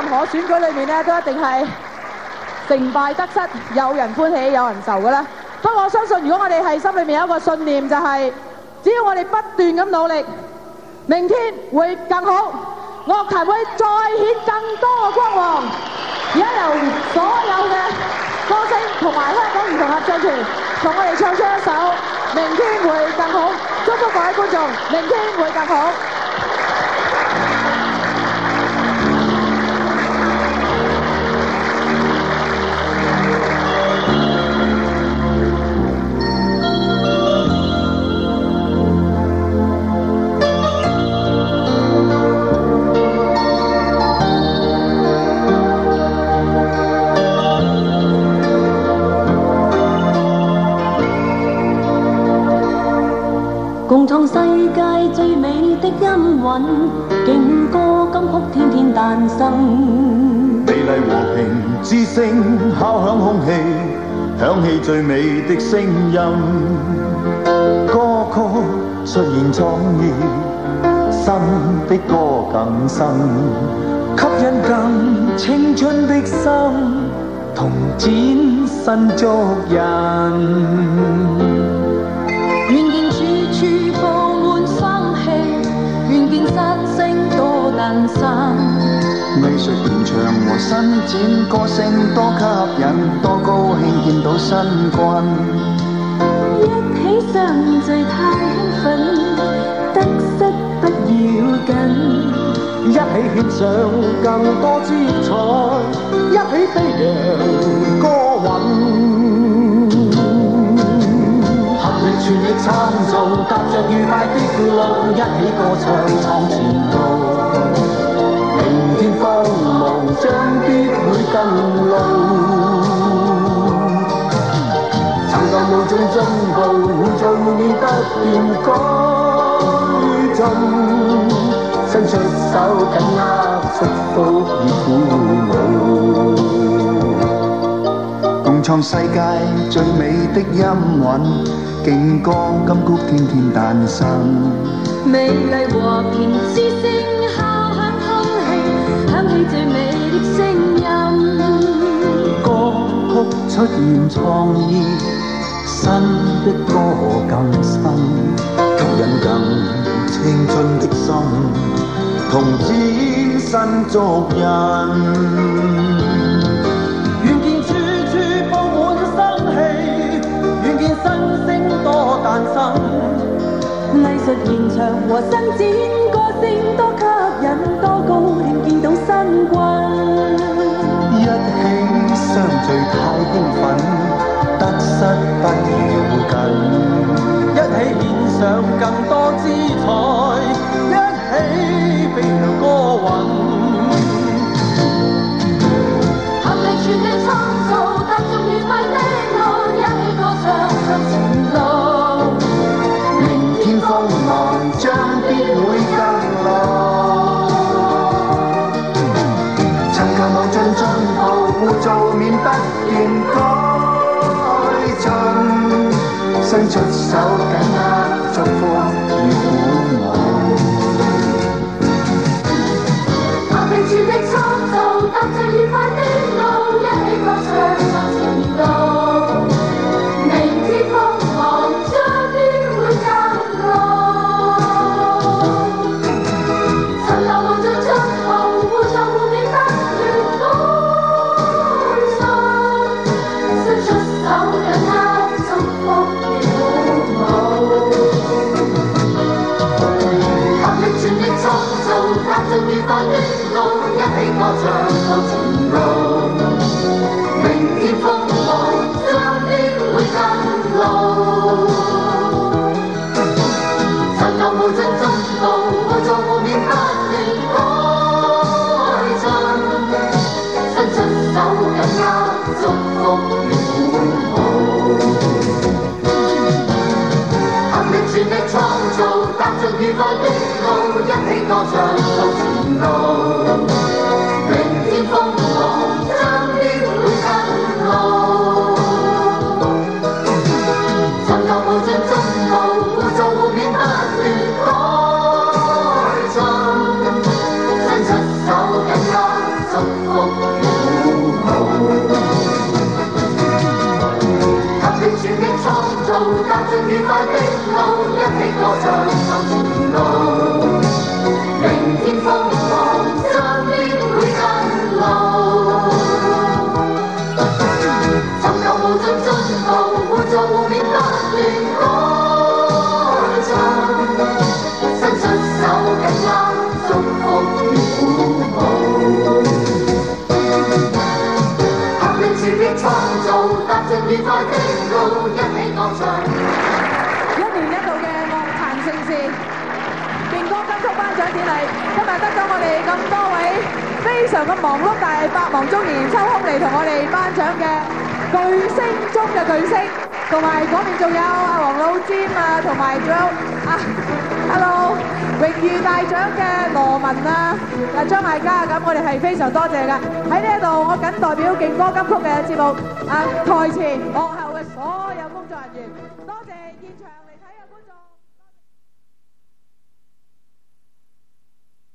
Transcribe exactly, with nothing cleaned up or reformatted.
何選舉裏面咧，都一定係成敗得失，有人歡喜，有人愁㗎啦。不過我相信，如果我哋係心裏面有一個信念，就係只要我哋不斷咁努力，明天會更好，樂壇會再顯更多嘅光芒。而家由所有嘅歌星同埋香港兒童合唱團，同我哋唱出一首《明天會更好》，祝福各位觀眾，明天會更好。 共創世界最美的音韻，勁歌金曲天天誕生。 美麗和平之聲敲響空氣，響起最美的聲音。歌曲出現創意，新的歌更新，吸引更青春的心，同展新足印。 願見處處佈滿生氣，願見新星多誕生。 藝術現場和伸展，歌聲多吸引，多高興見到新君。 一起相聚太興奮，得失不要緊。 一起獻上更多姿彩，一起飛揚歌韻。全力創造，踏着愉快的路，一起歌唱闖前路。明天光芒將必會更露，尋舊無盡進步，會在會面不斷改進。伸出手緊握祝福與鼓舞，共創世界最美的音韻。勁歌金曲天天誕生， 美麗和平之聲敲響空氣，響起最美的聲音。 歌曲出現創意，新的歌更新，吸引更青春的心，同展新足印。願見處處佈滿生氣，願見新星多誕生。 藝術現場和伸展，歌聲多吸引，多高興見到新君。 一起相聚太興奮，得失不要緊。一起獻上更多姿彩，一起飛揚歌韻。 合力全力創造，踏着愉快的路，一起歌唱向前路。 明天風浪將必會更露，尋求無盡進步，污糟面不斷改進。伸出手緊握祝福與鼓舞。 合力全力創造，踏着愉快的路，一起歌唱向前路。明天風浪將必會更露，尋求無盡進步，污糟污面不斷改進。伸出手緊握祝福與鼓舞。合力全力創造，踏着愉快的路，一起歌唱向前路。明天風浪將必會更露，尋求無盡進步，污糟污面不斷改進。伸出手緊握祝福與鼓舞。合力全力創造，踏着愉快的路，一起歌唱向前路。明天風浪將必會更露，尋求無盡進步，污糟污面不斷改進。伸出手緊握祝福鼓舞。及永存的創造，踏進愉快的路，一起歌唱向前路。明天風浪將必會跟路。尋求無盡進步，互助互勉不斷歌唱。伸出手緊握，祝福與鼓舞。合力全力創造，踏進愉快的路，一起歌唱。 一年一度嘅樂壇盛事勁歌金曲頒獎典禮，今日得咗我哋咁多位非常咁忙碌但係百忙中年抽空嚟同我哋頒獎嘅巨星中嘅巨星，同埋嗰邊仲有阿黃老尖啊，同埋仲有啊 ，hello 榮譽大獎嘅羅文啊，啊張艾嘉啊，咁我哋係非常多謝㗎。喺呢一度，我謹代表勁歌金曲嘅節目啊台前幕後嘅所有工作人員，多謝現場嚟睇嘅觀眾。